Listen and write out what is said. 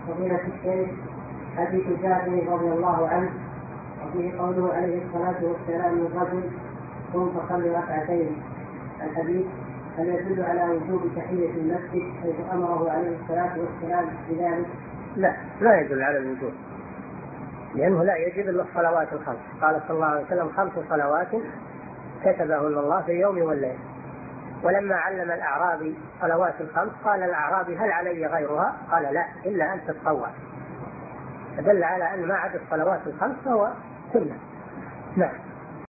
فضيلة الشيخ، حديث جابر رضي الله عنه وفيه قوله عليه الصلاة والسلام للرجل قم فصل ركعتين، الحديث هل يدل على وجوب تحية المسجد حيث أمره عليه الصلاة والسلام بذلك؟ لا يدل على الوجوب، لأنه لا يجب إلا الصلوات الخمس. قال صلى الله عليه وسلم 5 صلوات كتبهن الله في اليوم والليل. ولما علم الأعرابي صلوات الخمس قال الأعرابي هل علي غيرها؟ قال لا إلا أن تتطوع، فدل على أن ما عدا الصلوات الخمس فهو سنة. نعم.